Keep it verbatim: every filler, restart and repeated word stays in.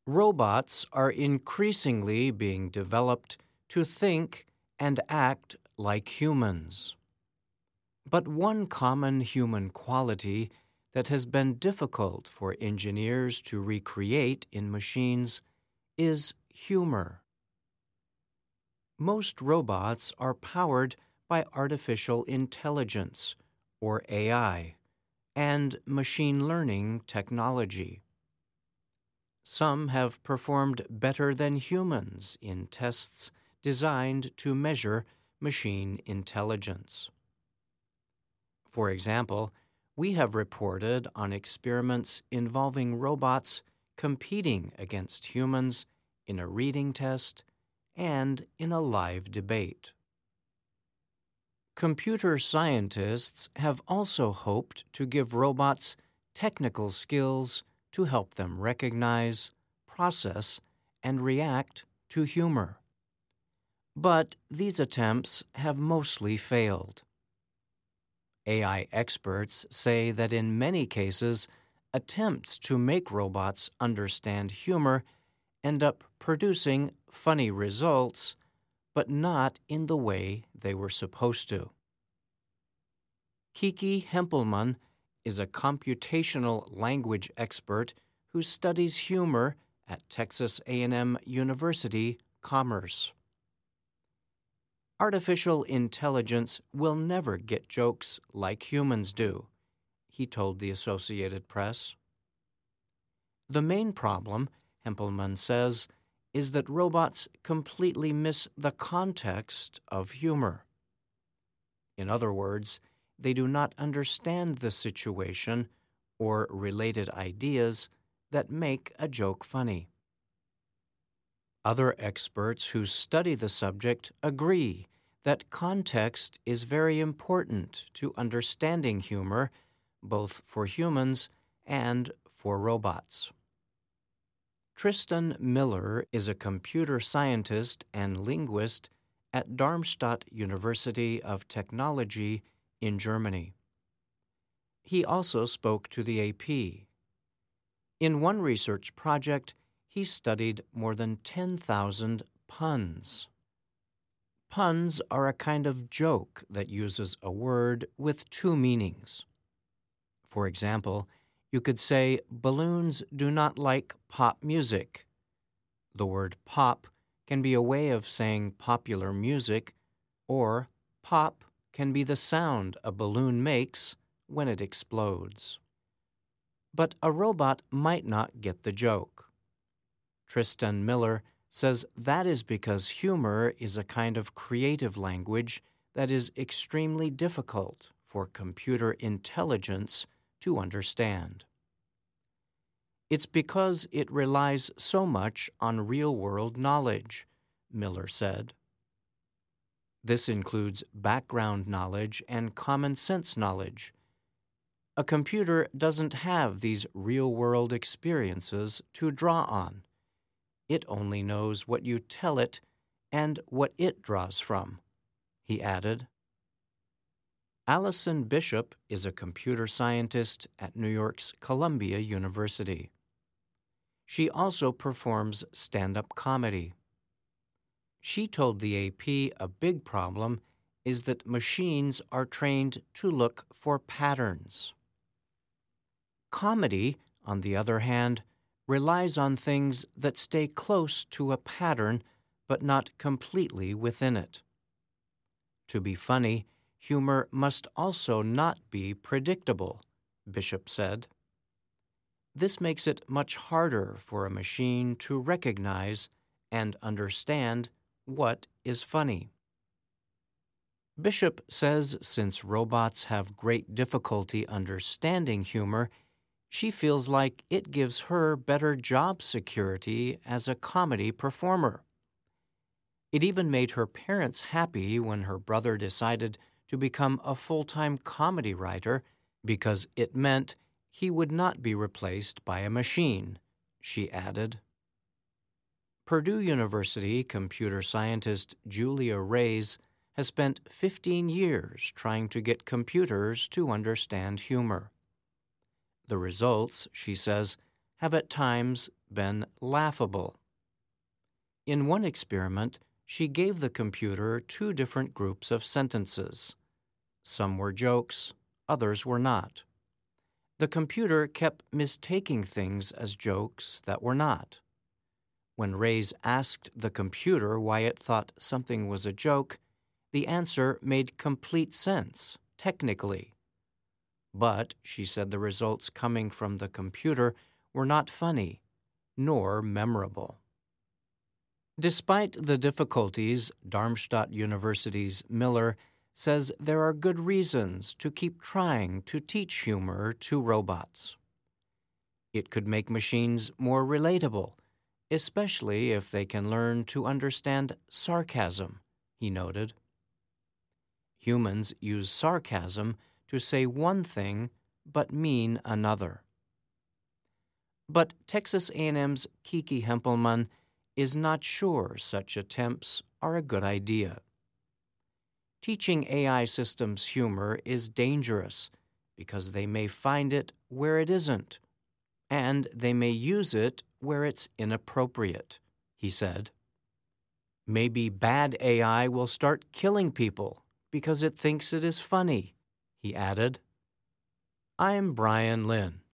Robots are increasingly being developed to think and act like humans. But one common human quality that has been difficult for engineers to recreate in machines is humor. Most robots are powered by artificial intelligence, or A I, and machine learning technology. Some have performed better than humans in tests designed to measure machine intelligence. For example, we have reported on experiments involving robots competing against humans in a reading test and in a live debate. Computer scientists have also hoped to give robots technical skills to help them recognize, process, and react to humor. But these attempts have mostly failed. A I experts say that in many cases, attempts to make robots understand humor end up producing funny results, but not in the way they were supposed to. Kiki Hempelmann is a computational language expert who studies humor at Texas A and M University Commerce. Artificial intelligence will never get jokes like humans do, he told the Associated Press. The main problem, Hempelmann says, is that robots completely miss the context of humor. In other words, they do not understand the situation or related ideas that make a joke funny. Other experts who study the subject agree that context is very important to understanding humor, both for humans and for robots. Tristan Miller is a computer scientist and linguist at Darmstadt University of Technology in Germany. He also spoke to the A P. In one research project, he studied more than ten thousand puns. Puns are a kind of joke that uses a word with two meanings. For example, you could say, balloons do not like pop music. The word pop can be a way of saying popular music, or pop can be the sound a balloon makes when it explodes. But a robot might not get the joke. Tristan Miller says that is because humor is a kind of creative language that is extremely difficult for computer intelligence to understand. It's because it relies so much on real-world knowledge, Miller said. This includes background knowledge and common sense knowledge. A computer doesn't have these real-world experiences to draw on. It only knows what you tell it and what it draws from, he added. Allison Bishop is a computer scientist at New York's Columbia University. She also performs stand-up comedy. She told the A P a big problem is that machines are trained to look for patterns. Comedy, on the other hand, relies on things that stay close to a pattern but not completely within it. To be funny, humor must also not be predictable, Bishop said. This makes it much harder for a machine to recognize and understand what is funny. Bishop says since robots have great difficulty understanding humor, she feels like it gives her better job security as a comedy performer. It even made her parents happy when her brother decided to become a full-time comedy writer because it meant he would not be replaced by a machine, she added. Purdue University computer scientist Julia Reyes has spent fifteen years trying to get computers to understand humor. The results, she says, have at times been laughable. In one experiment, she gave the computer two different groups of sentences. Some were jokes, others were not. The computer kept mistaking things as jokes that were not. When Reyes asked the computer why it thought something was a joke, the answer made complete sense, technically. But, she said, the results coming from the computer were not funny, nor memorable. Despite the difficulties, Darmstadt University's Miller says there are good reasons to keep trying to teach humor to robots. It could make machines more relatable, especially if they can learn to understand sarcasm, he noted. Humans use sarcasm to say one thing but mean another. But Texas A and M's Kiki Hempelmann is not sure such attempts are a good idea. Teaching A I systems humor is dangerous because they may find it where it isn't, and they may use it where it's inappropriate, he said. Maybe bad A I will start killing people because it thinks it is funny, he added. I'm Brian Lynn.